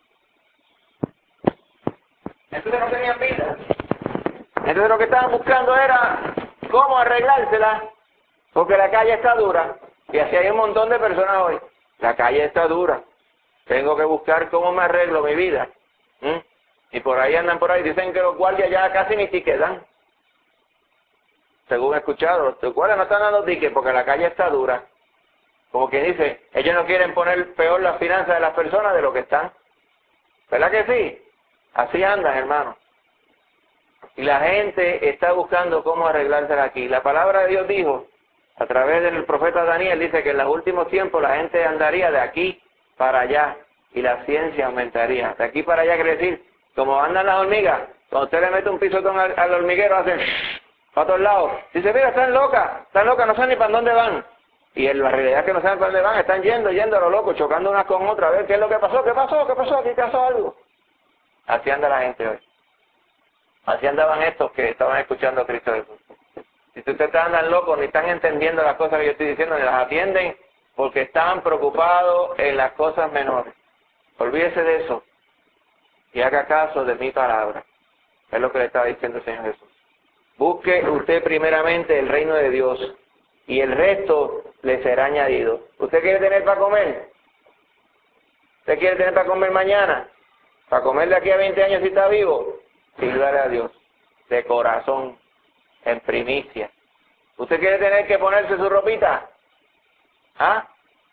Entonces no tenían vida. Entonces lo que estaban buscando era cómo arreglársela, porque la calle está dura. Y así hay un montón de personas hoy. La calle está dura. Tengo que buscar cómo me arreglo mi vida. ¿Mm? Y por ahí andan por ahí. Dicen que los guardias ya casi ni tickets dan. Según he escuchado, los guardias no están dando tickets porque la calle está dura. Como quien dice, ellos no quieren poner peor las finanzas de las personas de lo que están. ¿Verdad que sí? Así andan, hermano. Y la gente está buscando cómo arreglársela aquí. La palabra de Dios dijo, a través del profeta Daniel, dice que en los últimos tiempos la gente andaría de aquí para allá y la ciencia aumentaría. De aquí para allá quiere decir, como andan las hormigas, cuando usted le mete un pisotón al, al hormiguero, hacen para todos lados. Dice, mira, están locas, están locas, no saben ni para dónde van. Y en la realidad es que no saben para dónde van, están yendo, yendo a lo loco, chocando unas con otras, a ver qué es lo que pasó, qué pasó, qué pasó, aquí pasó algo. Así anda la gente hoy. Así andaban estos que estaban escuchando a Cristo Jesús. Si ustedes andan locos, ni están entendiendo las cosas que yo estoy diciendo, ni las atienden, porque están preocupados en las cosas menores. Olvídese de eso y haga caso de mi palabra. Es lo que le estaba diciendo el Señor Jesús. Busque usted primeramente el reino de Dios y el resto le será añadido. ¿Usted quiere tener para comer? ¿Usted quiere tener para comer mañana? ¿Para comer de aquí a veinte años si está vivo? Sírvale a Dios, de corazón, en primicia. ¿Usted quiere tener que ponerse su ropita? ¿Ah?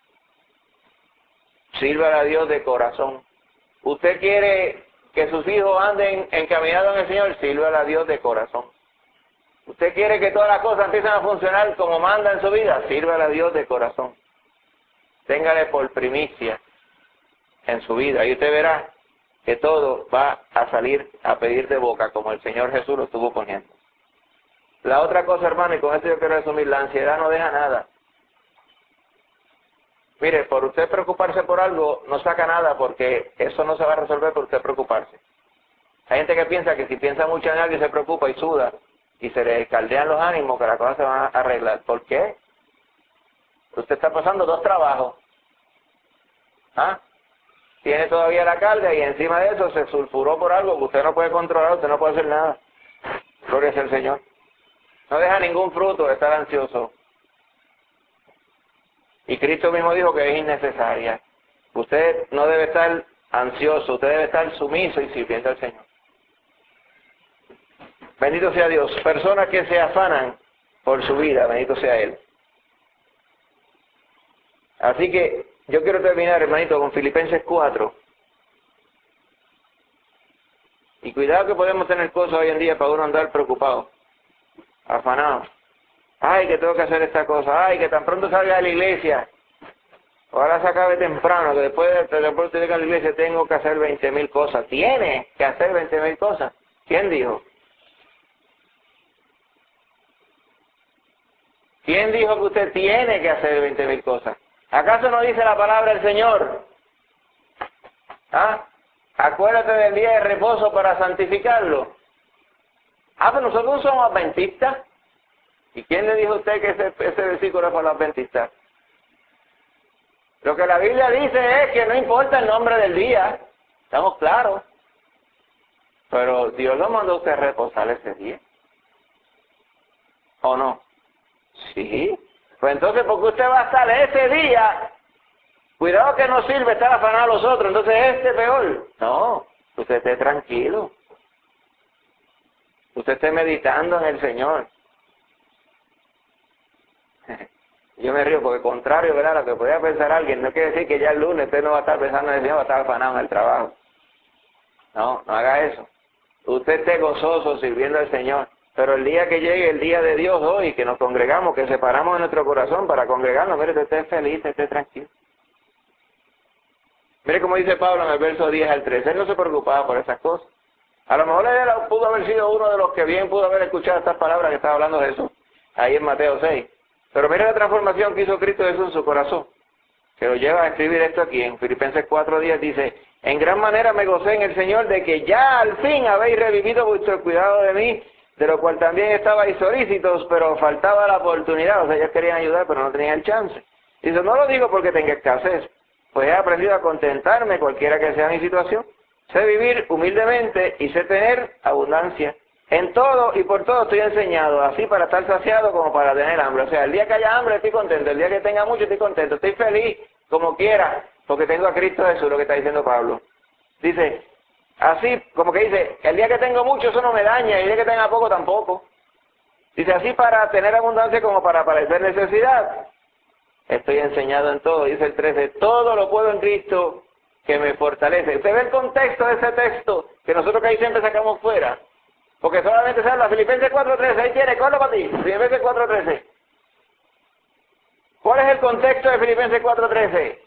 Sírvale a Dios de corazón. ¿Usted quiere que sus hijos anden encaminados en el Señor? Sírvale a Dios de corazón. ¿Usted quiere que todas las cosas empiecen a funcionar como manda en su vida? Sírvale a Dios de corazón. Téngale por primicia en su vida y usted verá que todo va a salir a pedir de boca como el Señor Jesús lo estuvo poniendo. La otra cosa, hermano, y con esto yo quiero resumir, la ansiedad no deja nada. Mire, por usted preocuparse por algo no saca nada porque eso no se va a resolver por usted preocuparse. Hay gente que piensa que si piensa mucho en algo y se preocupa y suda y se le caldean los ánimos, que las cosas se van a arreglar. ¿Por qué? Usted está pasando dos trabajos. ¿Ah? Tiene todavía la carga y encima de eso se sulfuró por algo que usted no puede controlar, usted no puede hacer nada. Gloria sea el Señor. No deja ningún fruto de estar ansioso. Y Cristo mismo dijo que es innecesaria. Usted no debe estar ansioso, usted debe estar sumiso y sirviendo al Señor. Bendito sea Dios. Personas que se afanan por su vida, bendito sea Él. Así que yo quiero terminar, hermanito, con Filipenses cuatro. Y cuidado que podemos tener cosas hoy en día para uno andar preocupado, afanado. Ay, que tengo que hacer esta cosa. Ay, que tan pronto salga de la iglesia. Ahora se acabe temprano, que después de después de llegar a la iglesia tengo que hacer veinte mil cosas. Tiene que hacer veinte mil cosas. ¿Quién dijo? ¿Quién dijo que usted tiene que hacer veinte mil cosas? ¿Acaso no dice la palabra del Señor? ¿Ah? Acuérdate del día de reposo para santificarlo. Ah, pero nosotros somos adventistas. ¿Y quién le dijo a usted que ese, ese versículo es para los adventistas? Lo que la Biblia dice es que no importa el nombre del día. Estamos claros. Pero Dios lo mandó a usted a reposar ese día. ¿O no? Sí. Pues entonces, ¿por qué usted va a estar ese día? Cuidado que no sirve estar afanado a los otros, entonces este peor. No, usted esté tranquilo. Usted esté meditando en el Señor. Yo me río porque contrario, ¿verdad? Lo que podría pensar alguien, no quiere decir que ya el lunes usted no va a estar pensando en el Señor, va a estar afanado en el trabajo. No, no haga eso. Usted esté gozoso sirviendo al Señor. Pero el día que llegue el día de Dios hoy, que nos congregamos, que separamos de nuestro corazón para congregarnos, mire, usted esté feliz, esté tranquilo. Mire como dice Pablo en el verso diez al trece, él no se preocupaba por esas cosas. A lo mejor él pudo haber sido uno de los que bien pudo haber escuchado estas palabras que estaba hablando Jesús, ahí en Mateo seis. Pero mire la transformación que hizo Cristo Jesús en su corazón, que lo lleva a escribir esto aquí en Filipenses cuatro diez, dice: en gran manera me gocé en el Señor de que ya al fin habéis revivido vuestro cuidado de mí, de lo cual también estabais solícitos, pero faltaba la oportunidad. O sea, ellos querían ayudar, pero no tenían el chance. Dice, no lo digo porque tenga escasez, pues he aprendido a contentarme cualquiera que sea mi situación. Sé vivir humildemente y sé tener abundancia. En todo y por todo estoy enseñado, así para estar saciado como para tener hambre. O sea, el día que haya hambre estoy contento, el día que tenga mucho estoy contento, estoy feliz como quiera, porque tengo a Cristo Jesús, lo que está diciendo Pablo. Dice, así como que dice, el día que tengo mucho eso no me daña, y el día que tenga poco tampoco. Dice, así para tener abundancia como para padecer necesidad. Estoy enseñado en todo, dice el trece, todo lo puedo en Cristo que me fortalece. Usted ve el contexto de ese texto, que nosotros que ahí siempre sacamos fuera. Porque solamente se habla Filipenses cuatro trece, ahí tiene, ¿cuál para ti? Filipenses cuatro trece. ¿Cuál es el contexto de Filipenses cuatro trece?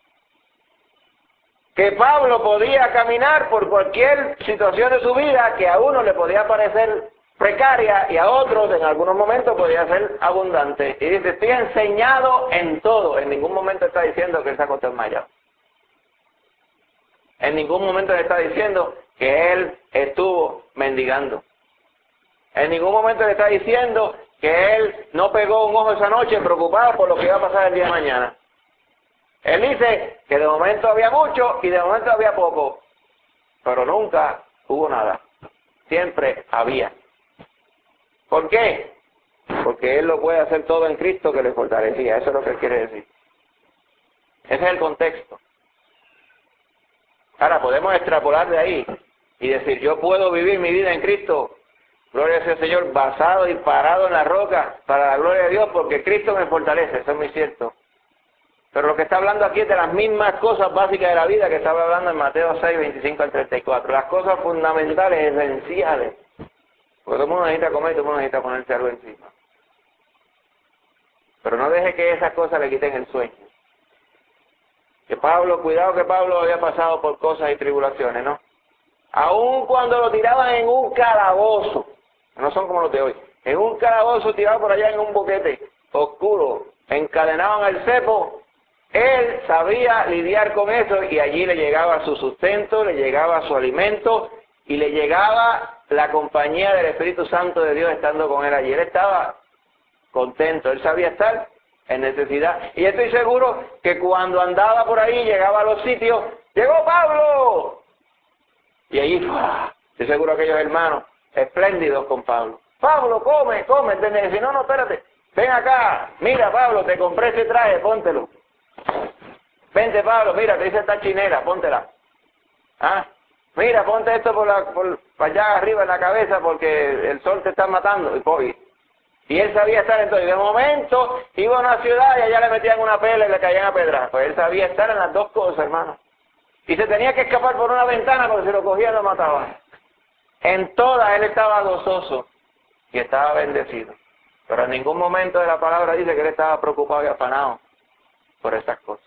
Que Pablo podía caminar por cualquier situación de su vida que a uno le podía parecer precaria y a otros en algunos momentos podía ser abundante. Y dice, estoy enseñado en todo. En ningún momento está diciendo que él se acostó desmayado. En ningún momento le está diciendo que él estuvo mendigando. En ningún momento le está diciendo que él no pegó un ojo esa noche preocupado por lo que iba a pasar el día de mañana. Él dice que de momento había mucho y de momento había poco, pero nunca hubo nada. Siempre había. ¿Por qué? Porque Él lo puede hacer todo en Cristo que le fortalecía. Eso es lo que Él quiere decir. Ese es el contexto. Ahora, podemos extrapolar de ahí y decir, yo puedo vivir mi vida en Cristo, gloria sea al Señor, basado y parado en la roca, para la gloria de Dios, porque Cristo me fortalece. Eso es muy cierto. Pero lo que está hablando aquí es de las mismas cosas básicas de la vida que estaba hablando en Mateo seis, veinticinco al treinta y cuatro. Las cosas fundamentales, esenciales. Porque todo el mundo necesita comer y todo el mundo necesita ponerse algo encima. Pero no deje que esas cosas le quiten el sueño. Que Pablo, cuidado que Pablo había pasado por cosas y tribulaciones, ¿no? Aun cuando lo tiraban en un calabozo, no son como los de hoy, en un calabozo tirado por allá en un boquete oscuro, encadenaban al cepo, él sabía lidiar con eso y allí le llegaba su sustento, le llegaba su alimento y le llegaba la compañía del Espíritu Santo de Dios estando con él allí. Él estaba contento, él sabía estar en necesidad. Y estoy seguro que cuando andaba por ahí, llegaba a los sitios, ¡llegó Pablo! Y allí, ¡fua! Estoy seguro que aquellos hermanos espléndidos con Pablo. Pablo, come, come, si no, no, espérate, ven acá, mira Pablo, te compré ese traje, póntelo. Vente Pablo, mira, te hice esta chinera, póntela. ¿Ah? Mira, ponte esto por la, por, para allá arriba en la cabeza porque el sol te está matando. Y, y él sabía estar entonces. De momento iba a una ciudad y allá le metían una pela y le caían a pedras. Pues él sabía estar en las dos cosas, hermano. Y se tenía que escapar por una ventana porque si lo cogían lo mataban. En todas él estaba gozoso y estaba bendecido. Pero en ningún momento de la palabra dice que él estaba preocupado y afanado por esas cosas.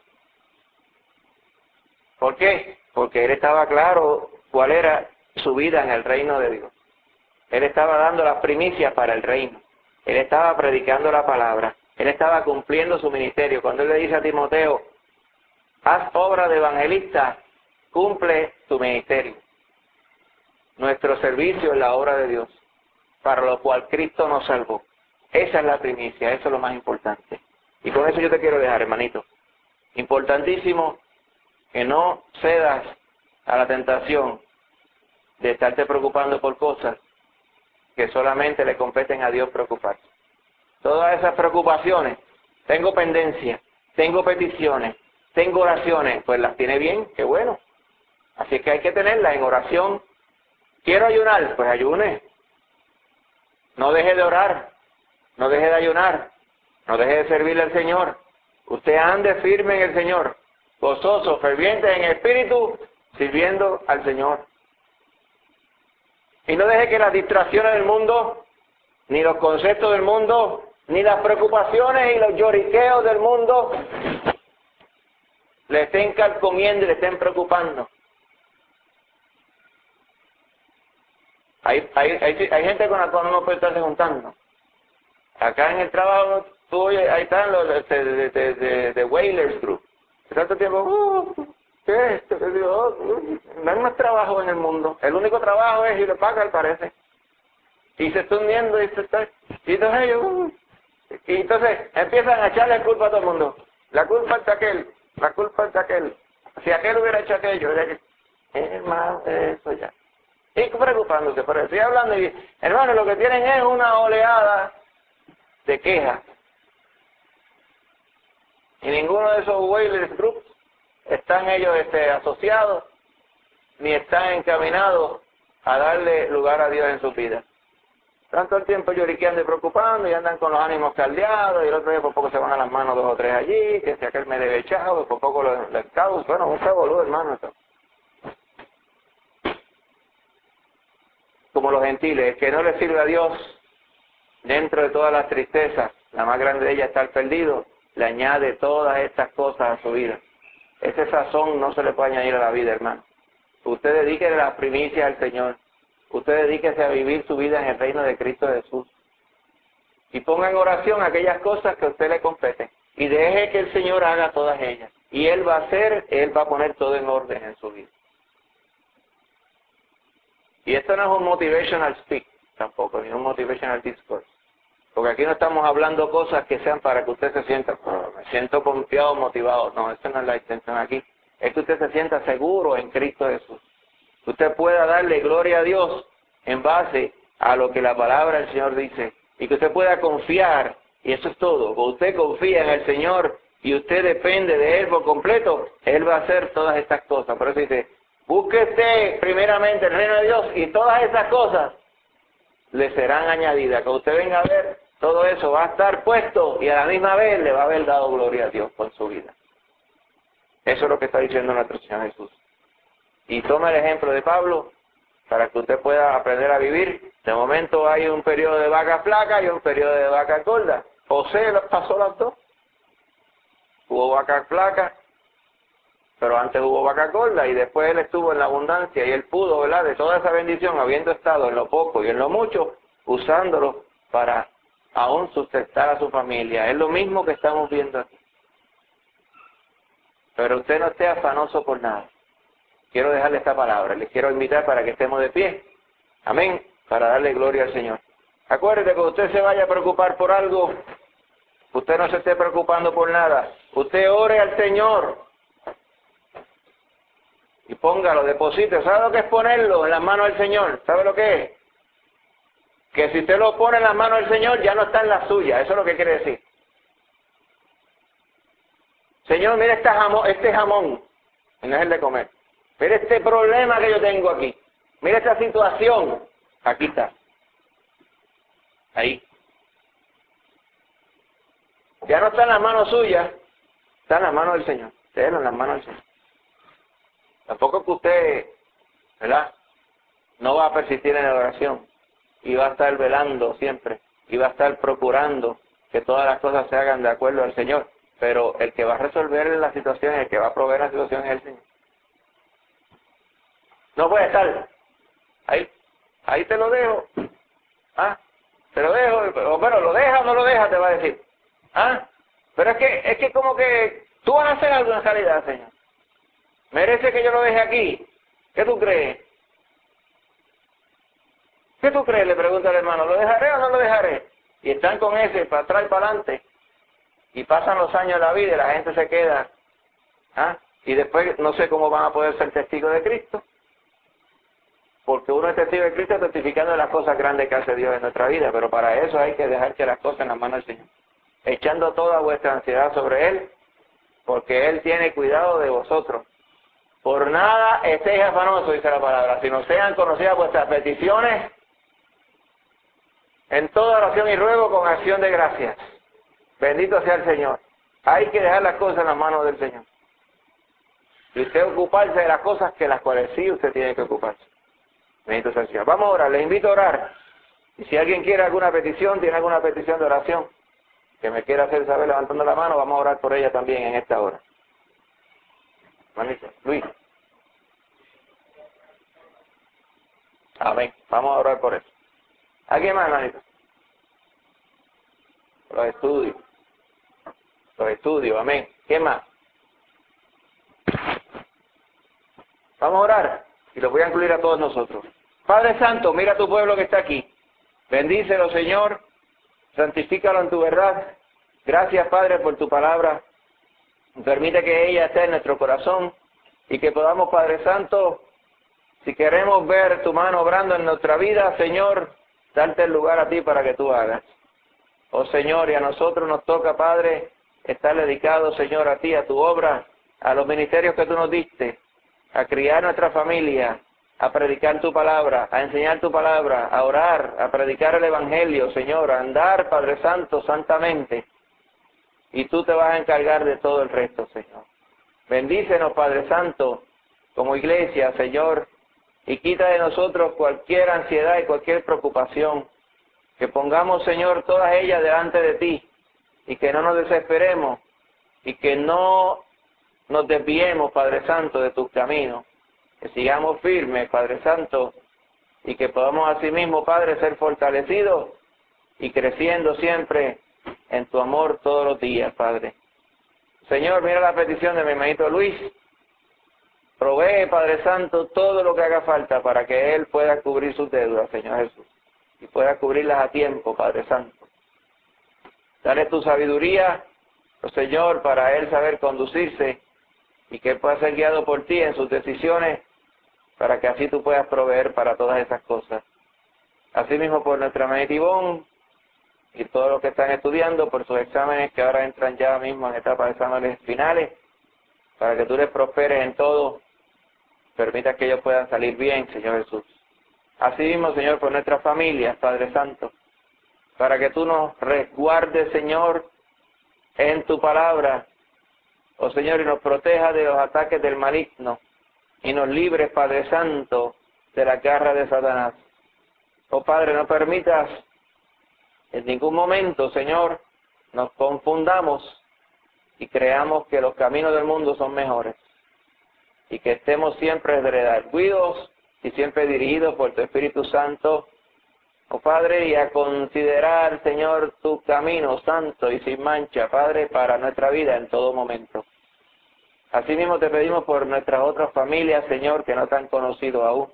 ¿Por qué? Porque él estaba claro cuál era su vida en el reino de Dios. Él estaba dando las primicias para el reino. Él estaba predicando la palabra. Él estaba cumpliendo su ministerio. Cuando él le dice a Timoteo, haz obra de evangelista, cumple tu ministerio. Nuestro servicio es la obra de Dios, para lo cual Cristo nos salvó. Esa es la primicia, eso es lo más importante. Y con eso yo te quiero dejar, hermanito. Importantísimo que no cedas a la tentación de estarte preocupando por cosas que solamente le competen a Dios preocuparse. Todas esas preocupaciones, tengo pendencias, tengo peticiones, tengo oraciones, pues las tiene bien, qué bueno. Así es que hay que tenerlas en oración. Quiero ayunar, pues ayune. No deje de orar, no deje de ayunar, no deje de servirle al Señor. Usted ande firme en el Señor, gozoso, ferviente en espíritu, sirviendo al Señor. Y no deje que las distracciones del mundo, ni los conceptos del mundo, ni las preocupaciones y los lloriqueos del mundo le estén carcomiendo y le estén preocupando. Hay, hay, hay, hay gente con la cual uno puede estarse juntando. Acá en el trabajo, tú, ahí están los de, de, de, de, de Whalers Group. Tanto tiempo, uh, ¿qué es esto? Yo digo, oh, uh, no hay más trabajo en el mundo. El único trabajo es ir a pagar, parece. Y se está hundiendo y se está... Y entonces ellos, uh, y entonces empiezan a echarle culpa a todo el mundo. La culpa es de aquel, la culpa es de aquel. Si aquel hubiera hecho aquello, era que... Hermano, eso ya. Y preocupándose por eso. Estoy hablando y, hermano, lo que tienen es una oleada de quejas. Y ninguno de esos Whalers Groups están ellos este, asociados, ni están encaminados a darle lugar a Dios en su vida. Tanto el tiempo lloriqueando y preocupando y andan con los ánimos caldeados y el otro día por poco se van a las manos dos o tres allí, que si aquel me debe echado, por poco lo, lo causa. Bueno, un boludo, hermano. Esto. Como los gentiles, que no le sirve a Dios dentro de todas las tristezas, la más grande de ellas estar perdido, le añade todas estas cosas a su vida. Ese sazón no se le puede añadir a la vida, hermano. Usted dedíquese las primicias al Señor. Usted dedíquese a vivir su vida en el reino de Cristo Jesús. Y ponga en oración aquellas cosas que a usted le competen. Y deje que el Señor haga todas ellas. Y Él va a hacer, Él va a poner todo en orden en su vida. Y esto no es un motivational speak tampoco, ni un motivational discourse. Porque aquí no estamos hablando cosas que sean para que usted se sienta, oh, me siento confiado, motivado. No, esa no es la intención aquí. Es que usted se sienta seguro en Cristo Jesús. Que usted pueda darle gloria a Dios en base a lo que la palabra del Señor dice. Y que usted pueda confiar, y eso es todo. Cuando usted confía en el Señor y usted depende de Él por completo, Él va a hacer todas estas cosas. Por eso dice, búsquese primeramente el reino de Dios y todas esas cosas le serán añadidas. Cuando usted venga a ver, todo eso va a estar puesto y a la misma vez le va a haber dado gloria a Dios por su vida. Eso es lo que está diciendo nuestro Señor Jesús. Y toma el ejemplo de Pablo para que usted pueda aprender a vivir. De momento hay un periodo de vacas flacas y un periodo de vacas gordas. José pasó las dos. Hubo vacas flacas, pero antes hubo vacas gordas y después él estuvo en la abundancia y él pudo, ¿verdad?, de toda esa bendición, habiendo estado en lo poco y en lo mucho, usándolo para aún sustentar a su familia. Es lo mismo que estamos viendo aquí. Pero usted no esté afanoso por nada. Quiero dejarle esta palabra. Les quiero invitar para que estemos de pie. Amén. Para darle gloria al Señor. Acuérdate que usted se vaya a preocupar por algo. Usted no se esté preocupando por nada. Usted ore al Señor. Y póngalo, deposite. ¿Sabe lo que es ponerlo en las manos del Señor? ¿Sabe lo que es? Que si usted lo pone en las manos del Señor, ya no está en la suya. Eso es lo que quiere decir. Señor, mira este jamón, este jamón. Y no es el de comer. Mira este problema que yo tengo aquí. Mira esta situación. Aquí está. Ahí. Ya no está en las manos suyas. Está en las manos del Señor. Déjelo en las manos del Señor. Tampoco que usted, ¿verdad?, no va a persistir en la oración. Y va a estar velando siempre. Y va a estar procurando que todas las cosas se hagan de acuerdo al Señor. Pero el que va a resolver la situación, el que va a proveer la situación es el Señor. No puede estar. Ahí, ahí te lo dejo. Ah, te lo dejo. Bueno, lo deja o no lo deja, te va a decir. Ah, pero es que, es que como que tú vas a hacer algo en realidad, Señor. ¿Merece que yo lo deje aquí? ¿Qué tú crees? ¿Qué tú crees? Le pregunta el hermano. ¿Lo dejaré o no lo dejaré? Y están con ese para atrás y para adelante. Y pasan los años de la vida y la gente se queda. ¿Ah? Y después no sé cómo van a poder ser testigos de Cristo. Porque uno es testigo de Cristo testificando de las cosas grandes que hace Dios en nuestra vida. Pero para eso hay que dejar que las cosas en las manos del Señor. Echando toda vuestra ansiedad sobre Él. Porque Él tiene cuidado de vosotros. Por nada estéis afanosos, dice la palabra, sino sean conocidas vuestras peticiones en toda oración y ruego con acción de gracias. Bendito sea el Señor. Hay que dejar las cosas en las manos del Señor. Y usted ocuparse de las cosas que las cuales sí usted tiene que ocuparse. Bendito sea el Señor. Vamos a orar, les invito a orar. Y si alguien quiere alguna petición, tiene alguna petición de oración, que me quiera hacer saber levantando la mano, vamos a orar por ella también en esta hora. Manito, Luis. Amén. Vamos a orar por eso. ¿Alguien más, manito? Los estudios. Los estudios, amén. ¿Qué más? Vamos a orar y los voy a incluir a todos nosotros. Padre Santo, mira a tu pueblo que está aquí. Bendícelo, Señor. Santifícalo en tu verdad. Gracias, Padre, por tu palabra. Permite que ella esté en nuestro corazón y que podamos, Padre Santo, si queremos ver tu mano obrando en nuestra vida, Señor, darte el lugar a ti para que tú hagas. Oh Señor, y a nosotros nos toca, Padre, estar dedicados, Señor, a ti, a tu obra, a los ministerios que tú nos diste, a criar nuestra familia, a predicar tu palabra, a enseñar tu palabra, a orar, a predicar el Evangelio, Señor, a andar, Padre Santo, santamente. Y tú te vas a encargar de todo el resto, Señor. Bendícenos, Padre Santo, como iglesia, Señor, y quita de nosotros cualquier ansiedad y cualquier preocupación. Que pongamos, Señor, todas ellas delante de ti y que no nos desesperemos y que no nos desviemos, Padre Santo, de tus caminos. Que sigamos firmes, Padre Santo, y que podamos asimismo, Padre, ser fortalecidos y creciendo siempre en tu amor todos los días, Padre. Señor, mira la petición de mi hermanito Luis. Provee, Padre Santo, todo lo que haga falta para que él pueda cubrir sus deudas, Señor Jesús, y pueda cubrirlas a tiempo, Padre Santo. Dale tu sabiduría Oh, Señor, para él saber conducirse y que él pueda ser guiado por ti en sus decisiones, para que así tú puedas proveer para todas esas cosas. Asimismo por nuestra hermana Ivonne y todos los que están estudiando por sus exámenes que ahora entran ya mismo en etapas de exámenes finales, para que tú les prosperes en todo, permitas que ellos puedan salir bien, Señor Jesús. Asimismo, Señor, por nuestras familias, Padre Santo, para que tú nos resguardes, Señor, en tu palabra, oh Señor, y nos proteja de los ataques del maligno, y nos libres, Padre Santo, de la garra de Satanás. Oh Padre, no permitas en ningún momento, Señor, nos confundamos y creamos que los caminos del mundo son mejores, y que estemos siempre redarguidos y siempre dirigidos por tu Espíritu Santo, oh Padre, y a considerar, Señor, tu camino santo y sin mancha, Padre, para nuestra vida en todo momento. Asimismo te pedimos por nuestras otras familias, Señor, que no te han conocido aún.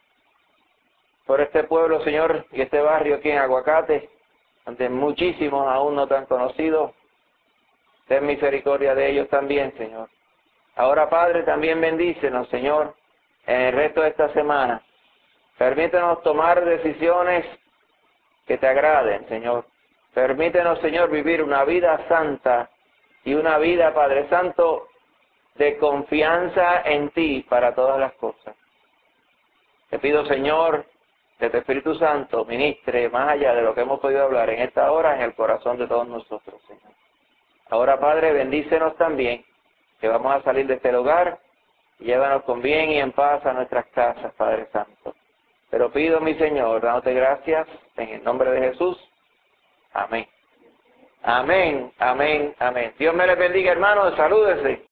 Por este pueblo, Señor, y este barrio aquí en Aguacate, donde muchísimos aún no te han conocido. Ten misericordia de ellos también, Señor. Ahora, Padre, también bendícenos, Señor, en el resto de esta semana. Permítenos tomar decisiones que te agraden, Señor. Permítenos, Señor, vivir una vida santa y una vida, Padre Santo, de confianza en ti para todas las cosas. Te pido, Señor, que tu Espíritu Santo ministre más allá de lo que hemos podido hablar en esta hora en el corazón de todos nosotros, Señor. Ahora, Padre, bendícenos también, que vamos a salir de este lugar y llévanos con bien y en paz a nuestras casas, Padre Santo. Pero pido, mi Señor, dándote gracias en el nombre de Jesús. Amén. Amén, amén, amén. Dios me les bendiga, hermanos. Salúdense.